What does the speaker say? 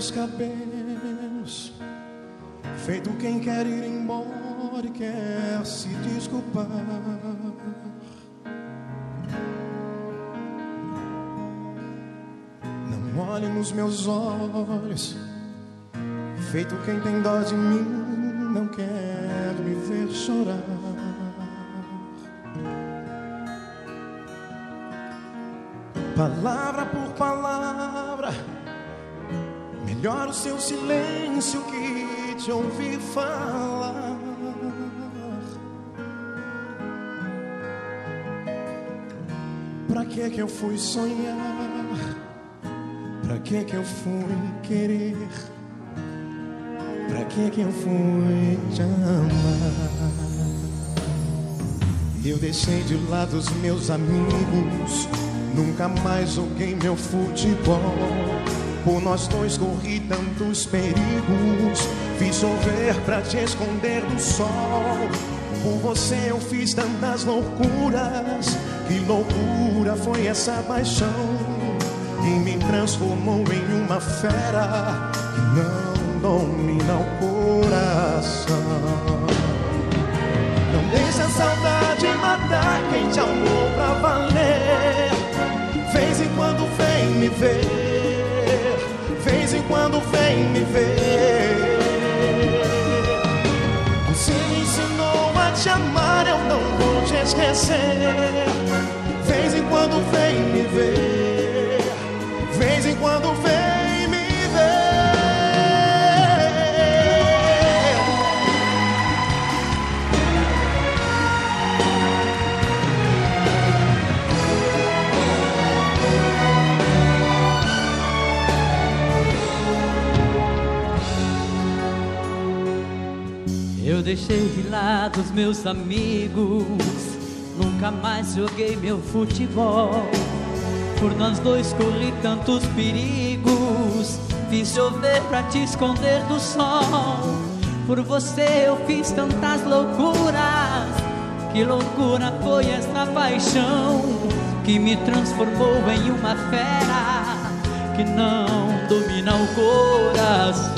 meus cabelos, feito quem quer ir embora e quer se desculpar. Não olhe nos meus olhos, feito quem tem dó de mim, não quer me ver chorar. Palavra por palavra, melhor o seu silêncio que te ouvir falar. Pra que eu fui sonhar? Pra que eu fui querer? Pra que eu fui te amar? Eu deixei de lado os meus amigos, nunca mais joguei meu futebol. Por nós dois corri tantos perigos, fiz chover pra te esconder do sol. Por você eu fiz tantas loucuras. Que loucura foi essa paixão que me transformou em uma fera que não domina o coração. Não deixa a saudade matar quem te amou pra valer. Vez em quando vem me ver, vez em quando vem me ver. Você me ensinou a te amar, eu não vou te esquecer. Vez em quando vem me ver, vez em quando vem me ver. Eu deixei de lado os meus amigos, nunca mais joguei meu futebol. Por nós dois corri tantos perigos, fiz chover pra te esconder do sol. Por você eu fiz tantas loucuras. Que loucura foi essa paixão que me transformou em uma fera que não domina o coração.